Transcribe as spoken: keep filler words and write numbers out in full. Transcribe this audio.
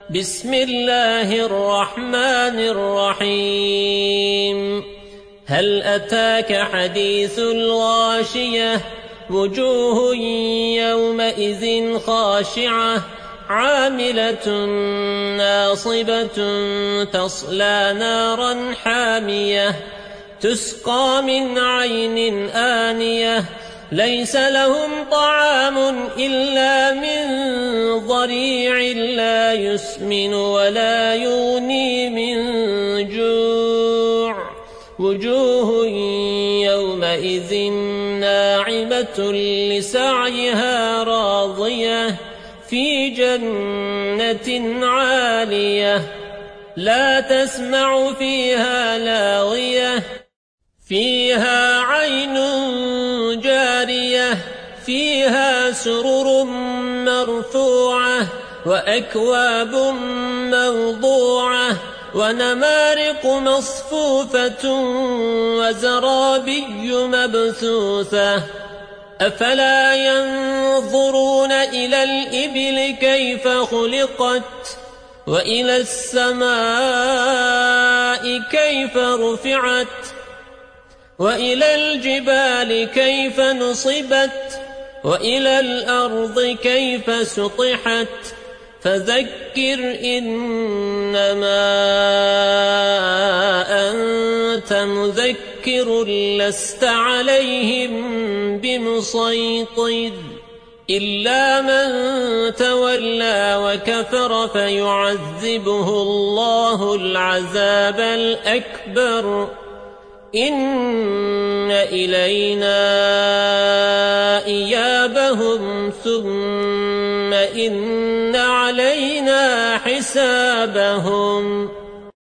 بسم الله الرحمن الرحيم هل أتاك حديث الغاشية وجوه يومئذ خاشعة عاملة ناصبة تصلى نارا حامية تسقى من عين آنية ليس لهم طعام إلا من ضريع لا يسمن ولا يغني من جوع وجوه يومئذ ناعمة لسعيها راضية في جنة عالية لا تسمع فيها لاغية فيها عين جارية فيها سرر مرفوعة وأكواب موضوعة ونمارق مصفوفة وزرابي مبثوثة أفلا ينظرون إلى الإبل كيف خلقت وإلى السماء كيف رفعت وإلى الجبال كيف نصبت وإلى الأرض كيف سطحت فذكر إنما أنت مذكر لست عليهم بمسيطر إلا من تولى وكفر فيعذبه الله العذاب الأكبر إن إلينا إيابهم ثم إن علينا حسابهم